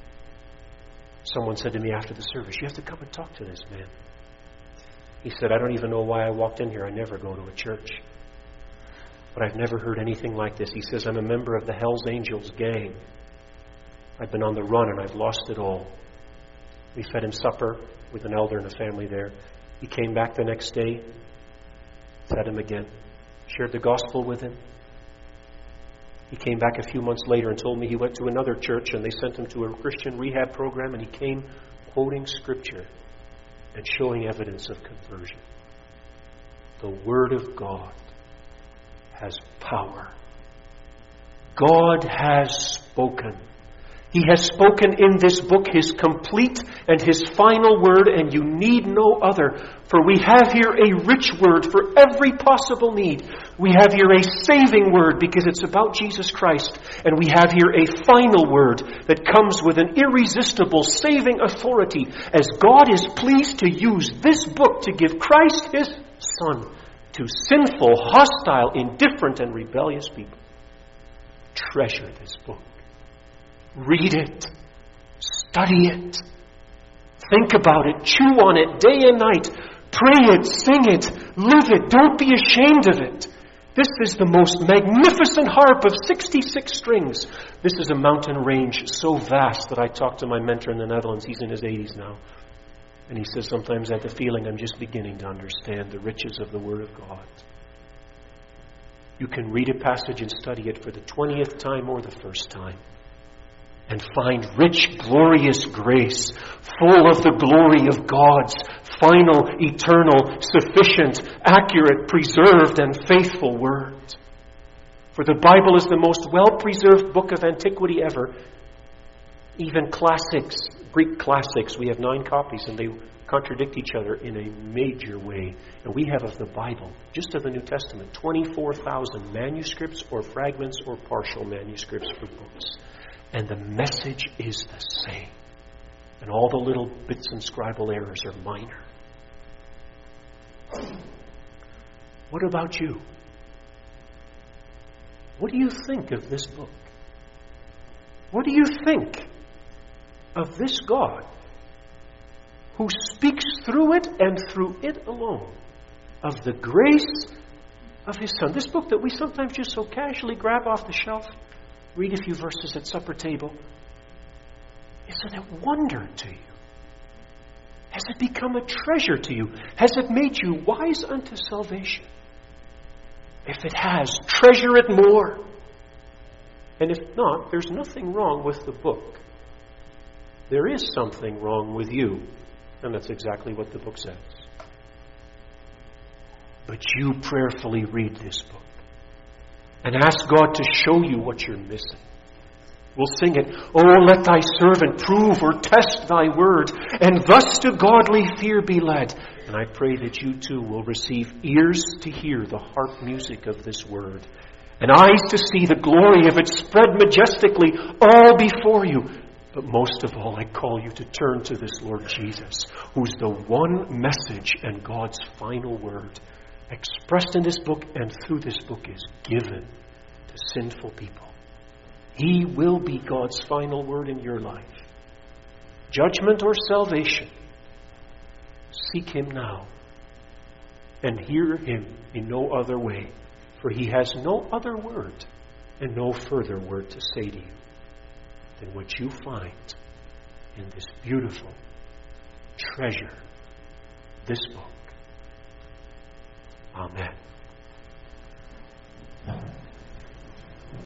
Someone said to me after the service, you have to come and talk to this man. He said, I don't even know why I walked in here. I never go to a church. But I've never heard anything like this. He says, I'm a member of the Hells Angels gang. I've been on the run and I've lost it all. We fed him supper with an elder in the family there. He came back the next day, fed him again, shared the gospel with him. He came back a few months later and told me he went to another church and they sent him to a Christian rehab program, and he came quoting Scripture and showing evidence of conversion. The Word of God has power. God has spoken. He has spoken in this book His complete and His final word, and you need no other. For we have here a rich word for every possible need. We have here a saving word because it's about Jesus Christ. And we have here a final word that comes with an irresistible saving authority, as God is pleased to use this book to give Christ His Son to sinful, hostile, indifferent, and rebellious people. Treasure this book. Read it. Study it. Think about it. Chew on it day and night. Pray it. Sing it. Live it. Don't be ashamed of it. This is the most magnificent harp of sixty-six strings. This is a mountain range so vast that I talked to my mentor in the Netherlands. He's in his eighties now. And he says, sometimes I have the feeling I'm just beginning to understand the riches of the Word of God. You can read a passage and study it for the twentieth time or the first time, and find rich, glorious grace, full of the glory of God's final, eternal, sufficient, accurate, preserved, and faithful Word. For the Bible is the most well-preserved book of antiquity ever. Even classics, Greek classics, we have nine copies, and they contradict each other in a major way. And we have of the Bible, just of the New Testament, twenty-four thousand manuscripts or fragments or partial manuscripts for books. And the message is the same. And all the little bits and scribal errors are minor. What about you? What do you think of this book? What do you think of this God who speaks through it and through it alone of the grace of His Son? This book that we sometimes just so casually grab off the shelf, read a few verses at supper table. Isn't it wonder to you? Has it become a treasure to you? Has it made you wise unto salvation? If it has, treasure it more. And if not, there's nothing wrong with the book. There is something wrong with you. And that's exactly what the book says. But you prayerfully read this book. and ask God to show you what you're missing. We'll sing it, "Oh, let thy servant prove or test thy word, and thus to godly fear be led." And I pray that you too will receive ears to hear the harp music of this word, and eyes to see the glory of it spread majestically all before you. But most of all, I call you to turn to this Lord Jesus, who's the one message and God's final word, expressed in this book and through this book is given to sinful people. He will be God's final word in your life. Judgment or salvation, seek Him now and hear Him in no other way, for He has no other word and no further word to say to you than what you find in this beautiful treasure, this book. Amen.